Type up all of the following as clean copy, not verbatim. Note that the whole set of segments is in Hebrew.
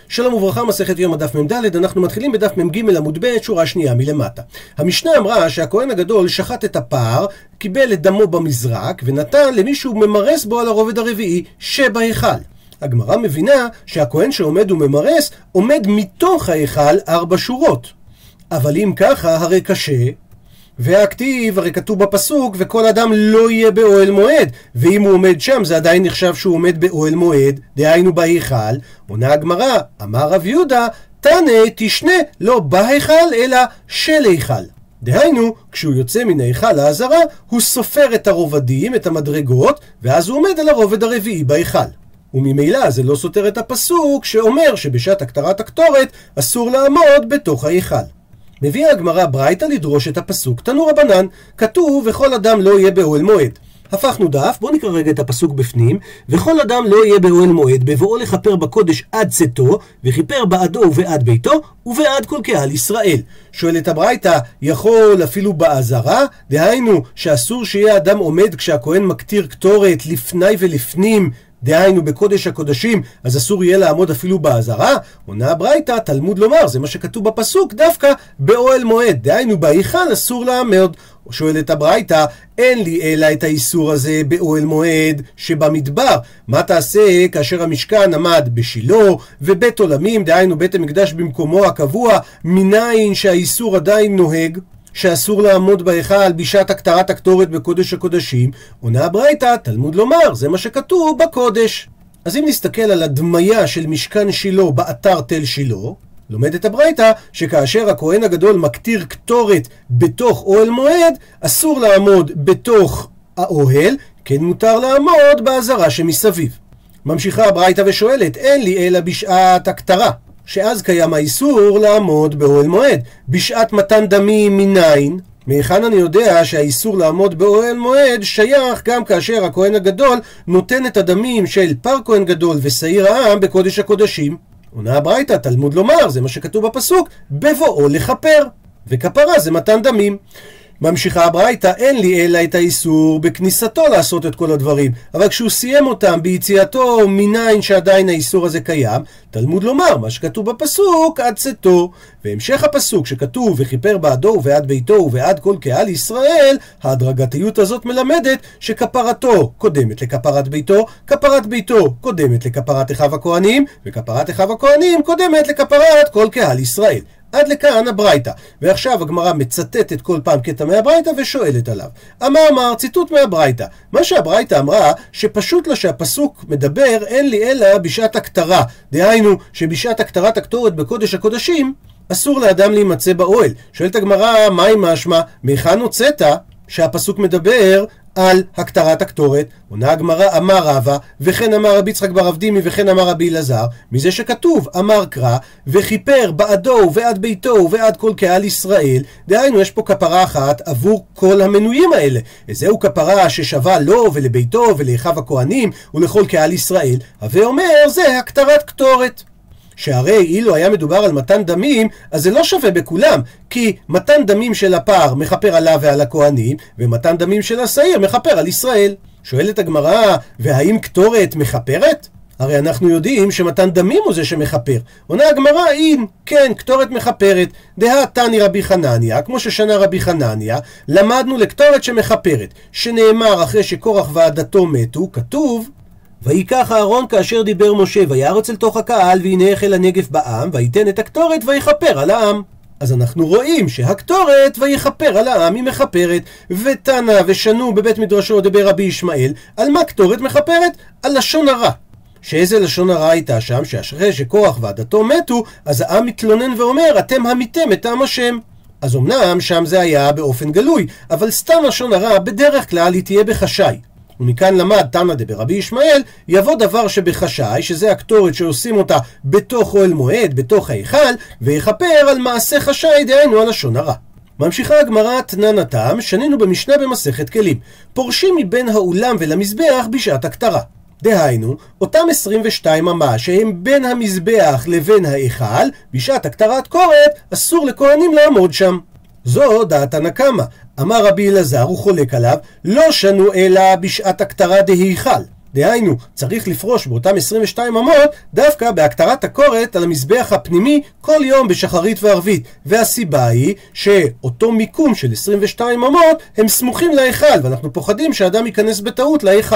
שלום וברכה, מסכת יום הדף מ"ד, אנחנו מתחילים בדף מ"ג עמוד ב', שורה שנייה מלמטה. המשנה אמרה שהכהן הגדול שחט את הפר, קיבל את דמו במזרק ונתן למישהו ממרס בו על הרובד הרביעי שבהיכל. הגמרא מבינה שהכהן שעומד וממרס עומד מתוך ההיכל 4 שורות. אבל אם ככה הרי קשה, והכתיב הרי כתוב בפסוק וכל אדם לא יהיה באוהל מועד, ואם הוא עומד שם זה עדיין נחשב שהוא עומד באוהל מועד, דהיינו בהיכל. עונה הגמרא, אמר רב יהודה, תנא תשנה לא בהיכל אלא של היכל. דהיינו, כשהוא יוצא מן ההיכל העזרה, הוא סופר את הרובדים, את המדרגות, ואז הוא עומד על הרובד הרביעי בהיכל. וממילא זה לא סותר את הפסוק שאומר שבשעת הקטרת הקטורת אסור לעמוד בתוך ההיכל. מביאה הגמרא ברייתא לדרוש את הפסוק תנו רבנן, כתוב וכל אדם לא יהיה באוהל מועד. הפכנו דף, בואו נקרא רגע את הפסוק בפנים. וכל אדם לא יהיה באוהל מועד בבואו לכפר בקודש עד צאתו, וכיפר בעדו ובעד ביתו ובעד כל קהל ישראל. שואלת הברייתא, יכול אפילו בעזרה? דהיינו שאסור שיהיה אדם עומד כשהכהן מקטיר קטורת לפני ולפנים, דהיינו בקודש הקודשים, אז אסור יהיה לעמוד אפילו בעזרה? עונה הברייתא, תלמוד לומר, זה מה שכתוב בפסוק, דווקא באוהל מועד, דהיינו בהיכל אסור לעמוד. שואלת הברייתא, אין לי אלא את האיסור הזה באוהל מועד שבמדבר. מה תעשה כאשר המשכן עמד בשילה ובית עולמים, דהיינו בית המקדש במקומו הקבוע, מניין שהאיסור עדיין נוהג שאסור לעמוד בהיכל בשעת הקטרת הקטורת בקודש הקודשים? עונה הברייתא, תלמוד לומר, זה מה שכתוב בקודש. אז אם נסתכל על הדמיה של משכן שילה באתר תל שילה, לומדת הברייתא שכאשר הכהן הגדול מקטיר קטורת בתוך אוהל מועד, אסור לעמוד בתוך האוהל, כן מותר לעמוד בעזרה שמסביב. ממשיכה הברייתא ושואלת, אין לי אלא בשעת הקטרה, שאז קיים האיסור לעמוד באוהל מועד. בשעת מתן דמים מניין? מהיכן אני יודע שהאיסור לעמוד באוהל מועד שייך גם כאשר הכהן הגדול נותן את הדמים של פר כהן גדול ושעיר העם בקודש הקודשים? עונה הברייתא, תלמוד לומר, זה מה שכתוב בפסוק, בבואו לכפר, וכפרה זה מתן דמים. ממשיכה הברייתא, אין לי אלא את האיסור בכניסתו לעשות את כל הדברים, אבל כשהוא סיים אותם ביציאתו מניין שעדיין האיסור הזה קיים, תלמוד לומר מה שכתוב בפסוק עד צאתו. והמשך הפסוק שכתוב וכיפר בעדו ובעד ביתו ובעד כל קהל ישראל, ההדרגתיות הזאת מלמדת שכפרתו קודמת לכפרת ביתו, כפרת ביתו קודמת לכפרת אחיו הכהנים, וכפרת אחיו הכהנים קודמת לכפרת כל קהל ישראל. עד לכאן הברייתא. ועכשיו הגמרא מצטטת כל פעם קטע מהברייתא ושואלת עליו. אמר ציטוט מהברייתא. מה שהברייתא אמרה שפשוט לה שהפסוק מדבר אין לי אלא בשעת הקטרה, דהיינו שבשעת הקטרת הקטורת בקודש הקודשים אסור לאדם להימצא באוהל. שואלת הגמרא, מה עם משמע? מהיכן הוצאת שהפסוק מדבר על הקטרת הקטורת? עונה הגמרא, אמר רבא וכן אמר רבי יצחק בר אבדימי וכן אמר רבי אלעזר, מזה שכתוב אמר קרא וכיפר בעדו ובעד ביתו ובעד כל קהל ישראל, דהיינו יש פה כפרה אחת עבור כל המנויים האלה. זהו כפרה ששווה לו ולביתו ולאחיו הכהנים ולכל קהל ישראל, הווה אומר זה הקטרת קטורת. שהרי אילו היה מדובר על מתן דמים, אז זה לא שווה בכולם, כי מתן דמים של הפר מחפר עליו ועל הכהנים, ומתן דמים של השעיר מחפר על ישראל. שואלת הגמרא, והאם קטורת מחפרת? הרי אנחנו יודעים שמתן דמים הוא זה שמחפר. עונה הגמרא, אם כן, קטורת מחפרת. דהתני רבי חנניה, כמו ששנה רבי חנניה, למדנו לקטורת שמחפרת, שנאמר אחרי שקורח ועדתו מתו, כתוב ויקח אהרון כאשר דיבר משה וירוץ אל תוך הקהל והנה החל הנגף בעם ויתן את הקטורת ויכפר על העם. אז אנחנו רואים שהקטורת ויכפר על העם היא מחפרת. ותנא ושנו בבית מדרשו דבר רבי ישמעאל, על מה קטורת מחפרת? על לשון הרע. שאיזה לשון הרע הייתה שם? שאחרי שקורח ועדתו מתו, אז העם מתלונן ואומר אתם המיתם את עם השם. אז אמנם שם זה היה באופן גלוי, אבל סתם לשון הרע בדרך כלל היא תהיה בחשאי. ומכאן למד תנא דברבי ישמעאל, יבוא דבר שבחשאי, שזה הקטורת שעושים אותה בתוך אוהל מועד, בתוך ההיכל, ויכפר על מעשה חשאי, דהיינו על לשון הרע. ממשיכה הגמרא תנן הטעם, שנינו במשנה במסכת כלים, פורשים מבין האולם ולמזבח בשעת הקטרה. דהיינו, אותם 22 אמה שהם בין המזבח לבין ההיכל, בשעת הקטרת קורת אסור לכהנים לעמוד שם. זו דעת תנא קמא. אמר רבי אלעזר, הוא חולק עליו, לא שנו אלא בשעת הקטרה דהיכל. דהיינו, צריך לפרוש באותם 22 אמות דווקא בהקטרת הקורת על המזבח הפנימי כל יום בשחרית וערבית. והסיבה היא שאותו מיקום של 22 אמות הם סמוכים להיכל, ואנחנו פוחדים שהאדם ייכנס בטעות להיכל.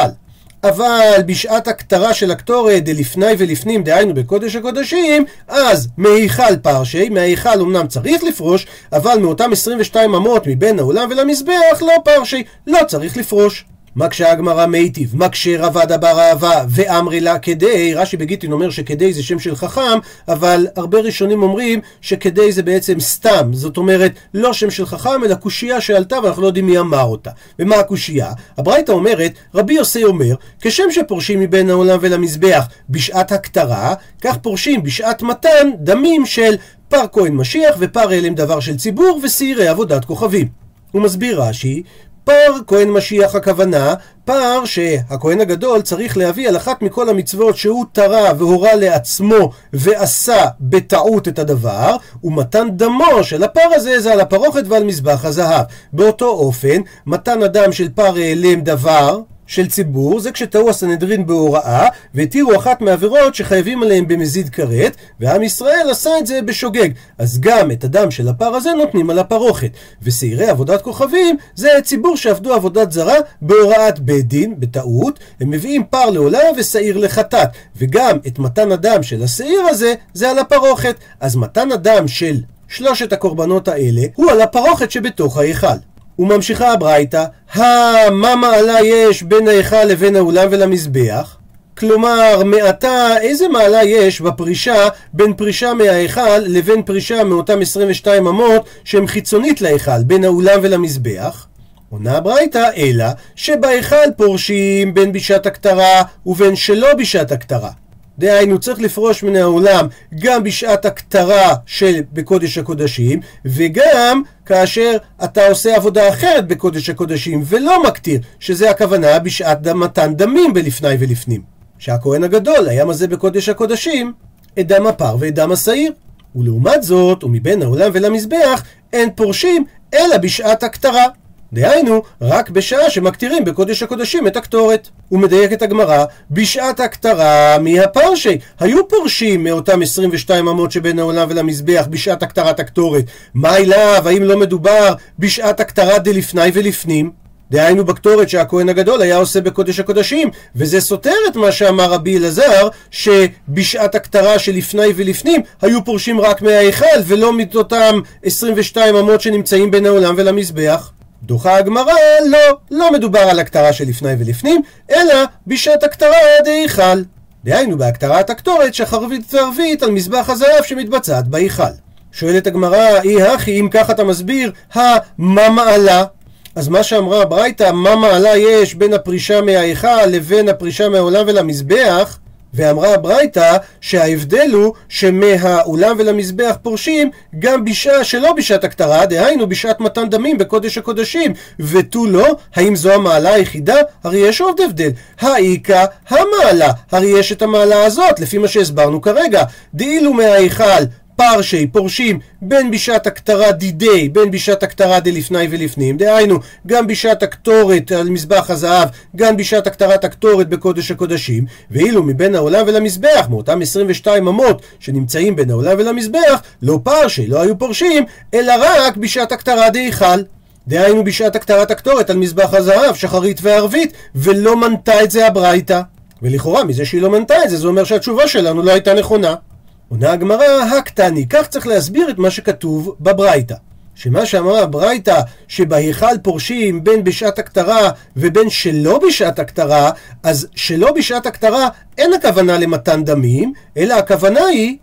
אבל בשעת הקטרה של הקטורת דלפני ולפנים, דהיינו בקודש הקודשים, אז מהיכל פרשי, מההיכל אמנם צריך לפרוש, אבל מאותם 22 אמות מבין האולם ולמזבח לא פרשי, לא צריך לפרוש. מקשה הגמרא מיטיב, מקשה רבא דבר אהבה ואמרי לה כדי. רש"י בגיטין אומר שכדי זה שם של חכם, אבל הרבה ראשונים אומרים שכדי זה בעצם סתם, זאת אומרת לא שם של חכם אלא קושייה שעלתה ואנחנו לא יודעים מי אמר אותה. ומה הקושייה? הברייתא אומרת, רבי יוסי אומר, כשם שפורשים מבין העולם ולמזבח בשעת הקטרה, כך פורשים בשעת מתן דמים של פר כהן משיח ופר אלם דבר של ציבור ושעירי עבודת כוכבים. הוא מסביר רש"י, פר כהן משיח הכוונה, פר שהכהן הגדול צריך להביא על אחת מכל המצוות שהוא תרה והורה לעצמו ועשה בטעות את הדבר, ומתן דמו של הפר הזה זה על הפרוכת ועל מזבח הזהב. באותו אופן, מתן הדם של פר העלם דבר של ציבור זה כשטעו הסנהדרין בהוראה והתירו אחת מהעבירות שחייבים עליהם במזיד כרת, ועם ישראל עשה את זה בשוגג, אז גם את הדם של הפר הזה נותנים על הפרוכת. ושעירי עבודת כוכבים זה ציבור שעבדו עבודת זרה בהוראת בית דין בטעות, הם מביאים פר לעולה ושעיר לחטאת, וגם את מתן הדם של השעיר הזה זה על הפרוכת. אז מתן הדם של שלושת הקורבנות האלה הוא על הפרוכת שבתוך ההיכל. וממשיכה הברייתא, מה מעלה יש בין ההיכל לבין האולם ולמזבח? כלומר, מעתה איזה מעלה יש בפרישה בין פרישה מההיכל לבין פרישה מאותם 22 אמות שהם חיצונית להיכל, בין האולם ולמזבח? עונה הברייתא, אלא שבהיכל פורשים בין בשעת הקטרה ובין שלא בשעת הקטרה. דהיינו, צריך לפרוש מן העולם גם בשעת הקטרה של בקודש הקודשים, וגם כאשר אתה עושה עבודה אחרת בקודש הקודשים ולא מקטיר, שזה הכוונה בשעת מתן דמים בלפני ולפנים, שהכהן הגדול היה מזה בקודש הקודשים את דם הפר ואת דם השעיר. ולעומת זאת, ומבין העולם ולמזבח אין פורשים אלא בשעת הקטרה, דהיינו, רק בשעה שמקטירים בקודש הקודשים את הקטורת. ומדייק את הגמרא, בשעת הקטרה מהפרשי, היו פורשים מאותם 22 אמות שבין העולם ולמזבח בשעת הקטרת הקטורת. מה אליו? האם לא מדובר בשעת הקטרה דלפני ולפנים? דהיינו בקטורת שהכהן הגדול היה עושה בקודש הקודשים, וזה סותר את מה שאמר רבי אלעזר, שבשעת הקטרה שלפני ולפנים היו פורשים רק מההיכל ולא מאותם 22 אמות שנמצאים בין העולם ולמזבח. דוחה הגמרא, לא מדובר על הקטרה של לפני ולפנים, אלא בשעת הקטרה דהיכל. דהיינו בהקטרת הקטורת שחרית וערבית על מזבח הזהב שמתבצעת בהיכל. שואלת הגמרא, הכי אם ככה אתה מסביר, מה מעלה? אז מה שאמרה הברייתא, מה מעלה יש בין הפרישה מההיכל לבין הפרישה מהעולם ולמזבח? ואמרה הברייתא שההבדל הוא שמהאולם ולמזבח פורשים גם בשעה שלא בשעת הקטרה, דהיינו בשעת מתן דמים בקודש הקודשים, ותו לא, האם זו המעלה היחידה? הרי יש עוד הבדל, האיקה המעלה, הרי יש את המעלה הזאת לפי מה שהסברנו כרגע, דאילו מההיכל פרשי פורשים בין בשעת הקטרה דידי, בין בשעת הקטרה דלפני ולפנים, דהיינו גם בשעת הקטורת על מזבח הזהב, גם בשעת הקטרת הקטורת בקודש הקודשים, ואילו מבין העולם ולמזבח, מאותם 22 אמות שנמצאים בין העולם ולמזבח, לא פרשי, לא היו פורשים, אלא רק בשעת הקטרה דהיכל. דהיינו בשעת הקטרת הקטורת על מזבח הזהב, שחרית וערבית, ולא מנתה את זה הברייתא. ולכאורה מזה שהיא לא מנתה את זה, זה אומר שהתשובה שלנו לא הייתה נכונה. עונה הגמרא, הקטני, כך צריך להסביר את מה שכתוב בברייתא. שמה שאמרה הברייתא שבהיכל פורשים בין בשעת הקטרה ובין שלא בשעת הקטרה, אז שלא בשעת הקטרה אין הכוונה למתן דמים, אלא הכוונה היא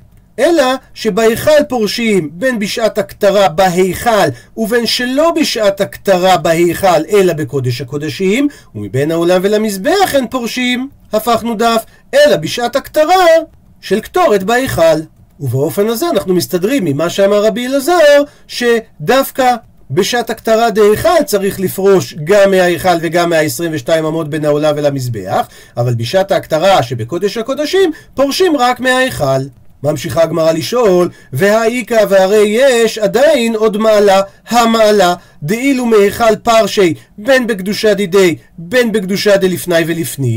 שבהיכל פורשים בין בשעת הקטרה בהיכל ובין שלא בשעת הקטרה בהיכל אלא בקודש הקודשים, ומבין העולם ולמזבח אין פורשים, הפכנו דף, אלא בשעת הקטרה של קטורת בהיכל. ובאופן הזה אנחנו מסתדרים ממה שאמר רבי אלעזר, שדווקא בשעת הקטרה דהיכל צריך לפרוש גם מההיכל וגם מה-22 אמות בין העולם ולמזבח, אבל בשעת הקטרה שבקודש הקודשים פורשים רק מההיכל. ממשיכה הגמרא לשאול, והאיקה והרי יש עדיין עוד מעלה, המעלה דאילו מהיכל פרשי בין בקדושה דידי בין בקדושה דלפני ולפנים.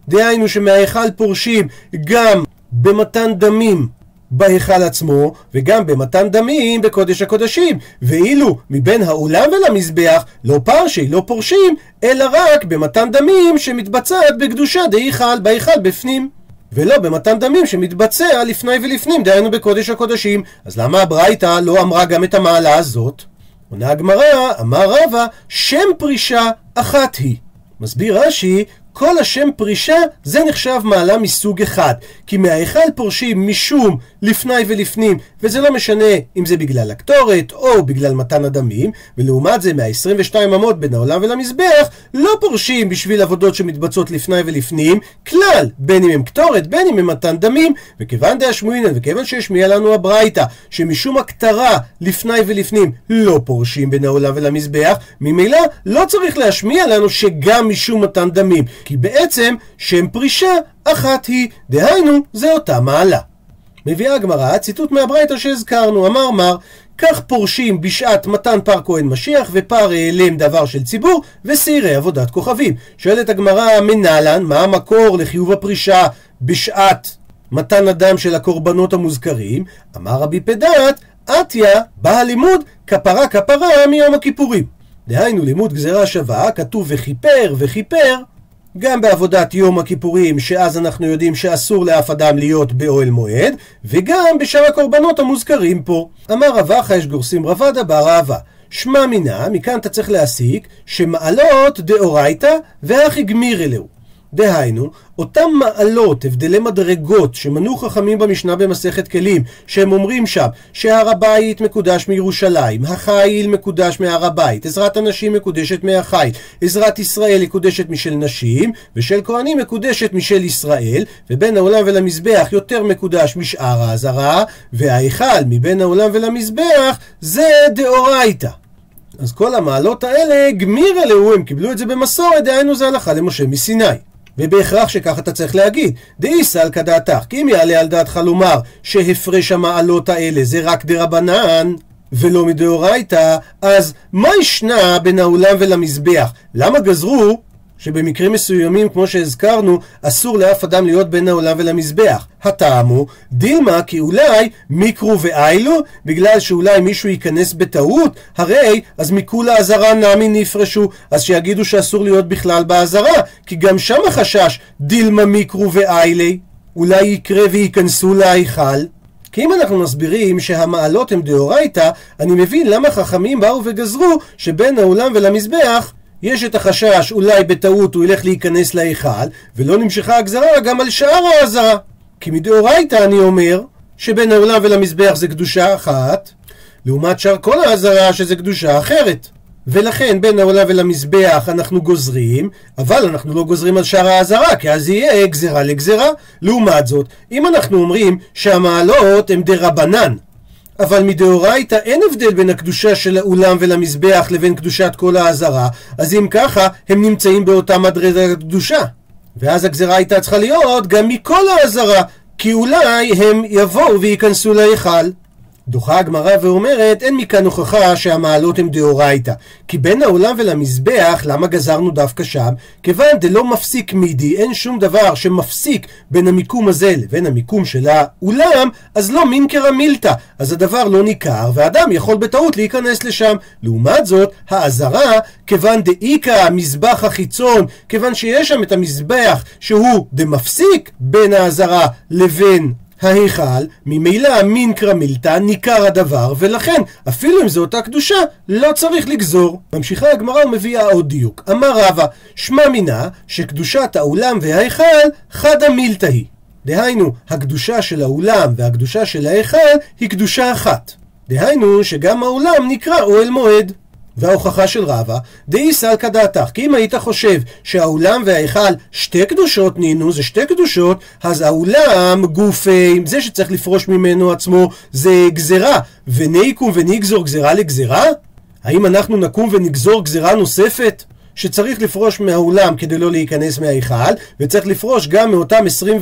דהיינו שמההיכל פורשים גם במתן דמים בהיכל עצמו, וגם במתן דמים בקודש הקודשים, ואילו מבין האולם ולמזבח לא פרשי, לא פורשים, אלא רק במתן דמים שמתבצעת בקדושה דהיכל, בהיכל בפנים, ולא במתן דמים שמתבצע לפני ולפנים, דהיינו בקודש הקודשים. אז למה הברייתא לא אמרה גם את המעלה הזאת? עונה הגמרא, אמר רבא, שם פרישה אחת היא. מסביר רש"י, כל השם פרישה זה נחשב מעלה מסוג אחד, כי מההיכל פורשים משום לפני ולפנים, וזה לא משנה אם זה בגלל הקטורת או בגלל מתן הדמים, ולעומת זה מה-22 אמות בין העולם ולמזבח לא פורשים בשביל עבודות שמתבצעות לפני ולפנים כלל, בין אם הם קטורת בין אם הם מתן דמים. וכיוון דאשמואינן, וכיוון שהשמיע לנו הברייתא שמשום הקטרה לפני ולפנים לא פורשים בין העולם ולמזבח, ממילא לא צריך להשמיע לנו שגם משום מתן דמים, כי בעצם שם פרישה אחת היא, דהיינו זה אותה מעלה. מביאה הגמרא ציטוט מהברייתא שהזכרנו, אמר מר, כך פורשים בשעת מתן פר כהן משיח ופר העלם דבר של ציבור וסירי עבודת כוכבים. שואלת הגמרא, מנהלן, מה המקור לחיוב הפרישה בשעת מתן הדם של הקורבנות המוזכרים? אמר רבי פדת, עתיה בא הלימוד כפרה כפרה מיום הכיפורים. דהיינו לימוד גזירה שווה, כתוב וכיפר וכיפר גם בעבודת יום הכיפורים, שאז אנחנו יודעים שאסור לאף אדם להיות באוהל מועד, וגם בשאר הקורבנות המוזכרים פה. אמר רבא יש גורסים רבדה בר אהבה, שמע מינה, מכאן אתה צריך להסיק שמעלות דאורייתא והכי גמיר אלהו. דהיינו, אותם מעלות, הבדלי מדרגות שמנו חכמים במשנה במסכת כלים, שהם אומרים שם שהר הבית מקודש מירושלים, החיל מקודש מהר הבית, עזרת הנשים מקודשת מהחיל, עזרת ישראל מקודשת משל נשים, ושל כהנים מקודשת משל ישראל, ובין העולם ולמזבח יותר מקודש משאר העזרה, וההיכל מבין העולם ולמזבח זה דאורייתא. אז כל המעלות האלה גמיר אלוהו, הם קיבלו את זה במסורת, דהיינו זה הלכה למשה מסיני. ובהכרח שכך אתה צריך להגיד, דאי סלקא דעתך, כי אם יעלה על דעתך לומר שהפרש המעלות האלה זה רק דרבנן ולא מדאורייתא, אז מה ישנה בין העולם ולמזבח? למה גזרו שבמקרים מסוימים כמו שהזכרנו אסור לאף אדם להיות בין העולם ולמזבח? הטעם הוא דילמה, כי אולי מיקרו ואיילו, בגלל שאולי מישהו ייכנס בטעות, הרי אז מכולה עזרה נמי נפרשו, אז שיגידו שאסור להיות בכלל בעזרה, כי גם שם החשש דילמה מיקרו ואילי, אולי יקרה וייכנסו להיכל. כי אם אנחנו מסבירים שהמעלות הם דאורייתא, אני מבין למה חכמים באו וגזרו שבין העולם ולמזבח יש את החשש אולי בטעות הוא ילך להיכנס להיכל, ולא נמשכה הגזרה גם על שאר העזרה. כי מדאורייתא אני אומר שבין העולם ולמזבח זה קדושה אחת, לעומת שאר כל העזרה שזה קדושה אחרת. ולכן בין העולם ולמזבח אנחנו גוזרים, אבל אנחנו לא גוזרים על שאר העזרה, כי אז יהיה גזרה לגזרה. לעומת זאת, אם אנחנו אומרים שהמעלות הם דרבנן, אבל מדאורייתא אין הבדל בין הקדושה של האולם ולמזבח לבין קדושת כל העזרה, אז אם ככה הם נמצאים באותה מדרגת הקדושה, ואז הגזרה הייתה צריכה להיות גם מכל העזרה, כי אולי הם יבואו וייכנסו להיכל. דוחה הגמרא ואומרת, אין מכאן הוכחה שהמעלות הם דאורייתא, כי בין העולם ולמזבח, למה גזרנו דווקא שם? כיוון דלא מפסיק מידי, אין שום דבר שמפסיק בין המיקום הזה לבין המיקום של האולם, אז לא מינקרא מילתא, אז הדבר לא ניכר, ואדם יכול בטעות להיכנס לשם. לעומת זאת, העזרה, כיוון דאיקא המזבח החיצון, כיוון שיש שם את המזבח שהוא דמפסיק בין העזרה לבין ההיכל, ממילא מינקרא מילתא ניכר הדבר, ולכן אפילו אם זו אותה קדושה לא צריך לגזור. ממשיכה הגמרא ומביאה עוד דיוק. אמר רבא, שמע מינה שקדושת האולם וההיכל חדא מילתא היא. דהיינו, הקדושה של האולם והקדושה של ההיכל היא קדושה אחת. דהיינו שגם האולם נקרא אוהל מועד. וההוכחה של רבא, דאי סלקא דעתך, כי אם היית חושב שהאולם וההיכל שתי קדושות נינו, זה שתי קדושות, אז האולם גופי, זה שצריך לפרוש ממנו עצמו, זה גזרה, וניקום ונגזור גזרה לגזרה? האם אנחנו נקום ונגזור גזרה נוספת? שצריך לפרוש מהאולם כדי לא להיכנס מההיכל, וצריך לפרוש גם מאותם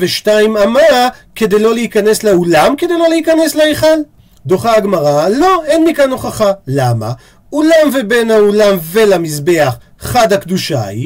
22 אמה כדי לא להיכנס לאולם, כדי לא להיכנס להיכל? דוחה הגמרא, לא, אין מכאן הוכחה. למה? אולם ובין האולם ולמזבח חד הקדושה היא,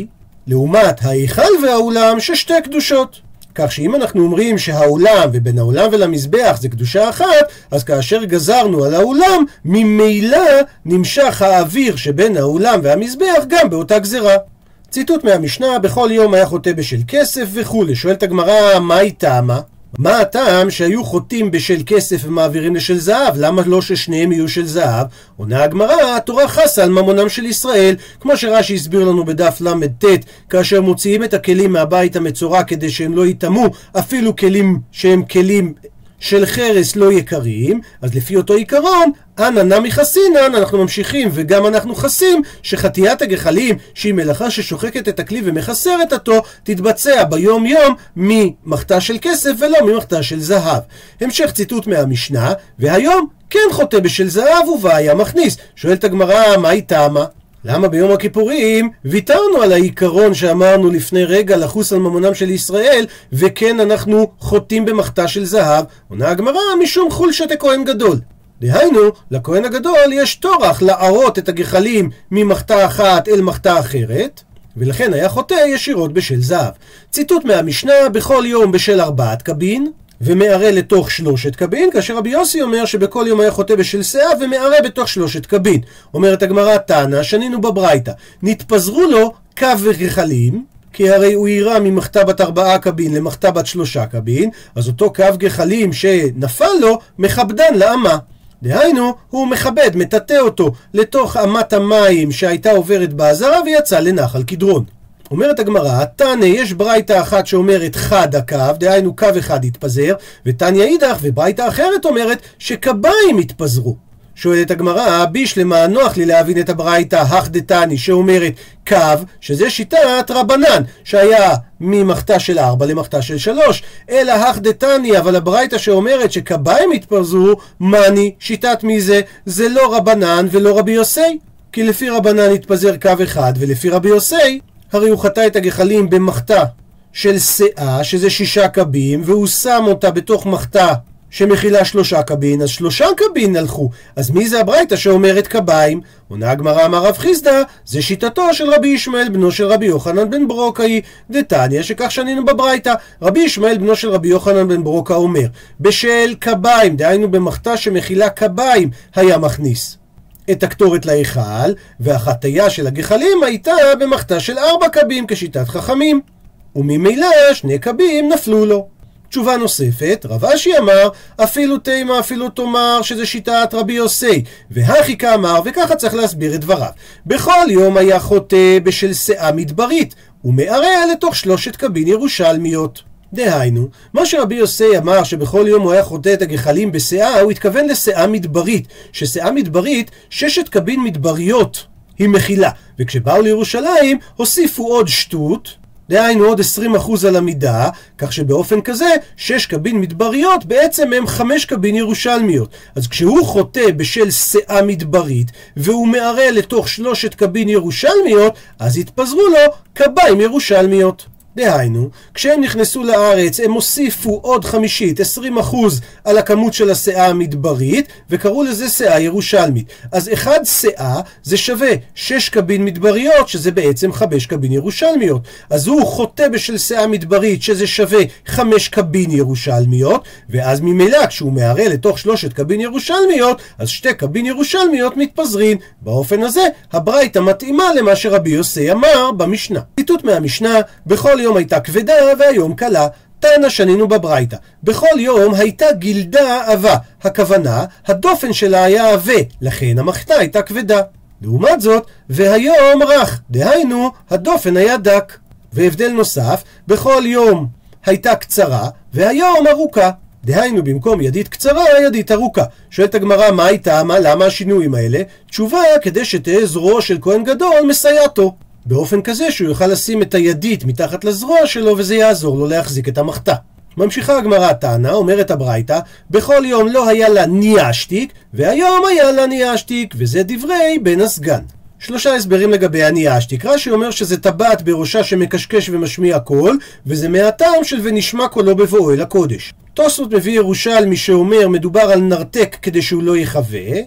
לעומת ההיכל והאולם ששתי קדושות. כך שאם אנחנו אומרים שהאולם ובין האולם ולמזבח זה קדושה אחת, אז כאשר גזרנו על האולם, ממילא נמשך האוויר שבין האולם והמזבח גם באותה גזרה. ציטוט מהמשנה, בכל יום היה חוטא בשל כסף וכו'. שואלת הגמרא, מה היא טעמה? מה הטעם שהיו חוטאים בשל כסף ומעבירים לשל זהב? למה לא ששניהם יהיו של זהב? עונה הגמרא, התורה חסה על ממונם של ישראל, כמו שרש"י הסביר לנו בדף ל"ט, כאשר מוציאים את הכלים מהבית המצורע כדי שהם לא ייטמעו, אפילו כלים שהם כלים של חרס לא יקרים. אז לפי אותו עיקרון, אנא נמי חסינן, אנחנו ממשיכים וגם אנחנו חסים שחתיית הגחלים, שהיא מלאכה ששוחקת את הכלי ומחסרת אותו, תתבצע ביום יום ממחתה של כסף ולא ממחתה של זהב. המשך ציטוט מהמשנה, והיום כן חוטא בשל זהב ובעיה מכניס. שואלת הגמרא, מה היא טעמה? למה ביום הכיפורים ויתרנו על העיקרון שאמרנו לפני רגע לחוס על ממונם של ישראל, וכן אנחנו חוטאים במחתה של זהב? עונה הגמרא, משום חולשת הכהן גדול. דהיינו, לכהן הגדול יש טורח לערות את הגחלים ממחתה אחת אל מחתה אחרת, ולכן היה חוטא ישירות בשל זהב. ציטוט מהמשנה, בכל יום בשל 4 קבין ומערה לתוך 3 קבין, כאשר רבי יוסי אומר שבכל יום היה חוטא בשל שאה ומערה בתוך 3 קבין. אומרת הגמרא, תנא, שנינו בברייתא, נתפזרו לו קו וגחלים, כי הרי הוא ירה ממחתה בת 4 קבין למחתה בת 3 קבין, אז אותו קו גחלים שנפל לו מכבדן לאמה. דהיינו, הוא מכבד, מטאטא אותו לתוך אמת המים שהייתה עוברת בעזרה ויצא לנחל קדרון. אומרת הגמרא, תנא, יש ברייתא אחת שאומרת חד הקו, דהיינו קו אחד התפזר, ותניא אידך וברייתא אחרת אומרת שקביים התפזרו. שואלת הגמרא, בישלמה נוח לי להבין את הברייתא הך דתני שאומרת קו, שזה שיטת רבנן שהיה ממחתה של 4 למחתה של 3, אלא הך דתני, אבל הברייתא שאומרת שקביים התפזרו, מני, שיטת מי זה? זה לא רבנן ולא רבי יוסי, כי לפי רבנן התפזר קו אחד, ולפי רבי יוסי הרי הוא חטא את הגחלים במחתה של שאה, שזה 6 קבין, והוא שם אותה בתוך מחתה שמכילה 3 קבין, אז 3 קבין הלכו. אז מי זה הברייתא שאומרת קביים? עונה הגמרא, אמר רב חיסדא, זה שיטתו של רבי ישמעאל בנו של רבי יוחנן בן ברוקאי. דתניא, שכך שנינו בברייתא, רבי ישמעאל בנו של רבי יוחנן בן ברוקאי אומר, בשל קביים, דהיינו במחתה שמכילה קביים, היה מכניס את הקטורת להיכל, והחטאיה של הגחלים הייתה במחתה של 4 קבים כשיטת חכמים, וממילא 2 קבים נפלו לו. תשובה נוספת, רב אשי אמר, אפילו תימה אפילו תאמר שזה שיטת רבי יוסי, והחיקה אמר, וככה צריך להסביר את דבריו. בכל יום היה חוטא בשל שאה מדברית, ומערה לתוך 3 קבין ירושלמיות. דהיינו, מה שרבי יוסי אמר שבכל יום הוא היה חוטא את הגחלים בשאה, הוא התכוון לשאה מדברית, ששאה מדברית 6 קבין מדבריות היא מכילה, וכשבאו לירושלים הוסיפו עוד שטות, דהיינו עוד 20% על המידה, כך שבאופן כזה 6 קבין מדבריות בעצם הם 5 קבין ירושלמיות. אז כשהוא חוטא בשל שאה מדברית והוא מערה לתוך 3 קבין ירושלמיות, אז התפזרו לו קביים ירושלמיות. דהיינו, כשהם נכנסו לארץ הם הוסיפו עוד 50%, 20% על הכמות של השאה המדברית, וקראו לזה שאה ירושלמית. אז 1 שאה זה שווה 6 קבין מדבריות, שזה בעצם 5 קבין ירושלמיות. אז הוא חוטא בשל שאה מדברית שזה שווה 5 קבין ירושלמיות, ואז ממילא כשהוא מערה לתוך 3 קבין ירושלמיות, אז 2 קבין ירושלמיות מתפזרים. באופן הזה הברייתא מתאימה למה שרבי יוסי אמר במשנה. ציטוט מהמשנה, בכל יום הייתה כבדה והיום קלה. תנא, שנינו בברייתא, בכל יום הייתה גילדה עבה, הכוונה הדופן שלה היה עבה, לכן המחתה הייתה כבדה. לעומת זאת, והיום רך, דהיינו הדופן היה דק. והבדל נוסף, בכל יום הייתה קצרה והיום ארוכה, דהיינו במקום ידית קצרה ידית ארוכה. שואלת הגמרא, מה הייתה? למה השינויים האלה? תשובה, כדי שתהיה זרוע של כהן גדול מסייעתו, באופן כזה שהוא יוכל לשים את הידית מתחת לזרוע שלו וזה יעזור לו להחזיק את המחתה. ממשיכה הגמרא, תנא, אומרת הברייתא, בכל יום לא היה לה ניאשתיק והיום היה לה ניאשתיק, וזה דברי בן הסגן. 3 הסברים לגבי הניאשתיק. רש"י אומר שזה טבעת בראשה שמקשקש ומשמיע קול, וזה מהטעם של ונשמע קולו בבואו אל הקודש. תוספות מביא ירושלמי שאומר מדובר על נרתק כדי שהוא לא יחווה,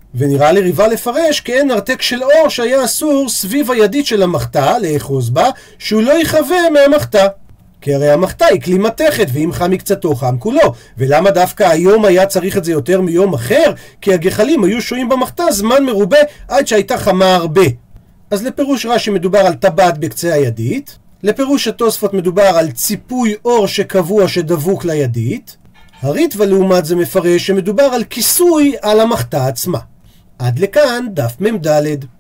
ונראה לריבה לפרש כאין נרתק של אור שהיה אסור סביב הידית של המחתה לאחוז בה, שהוא לא יחווה מהמחתה. כי הרי המחתה היא כלי מתכת, ואם חם מקצתו חם כולו. ולמה דווקא היום היה צריך את זה יותר מיום אחר? כי הגחלים היו שוהים במחתה זמן מרובה עד שהייתה חמה הרבה. אז לפירוש רש"י מדובר על טבעת בקצה הידית, לפירוש התוספות מדובר על ציפוי אור שקבוע שדבוק לידית, הריטב"א לעומת זה מפרש שמדובר על כיסוי על המחתה עצמה. עד לכאן דף מ"ד.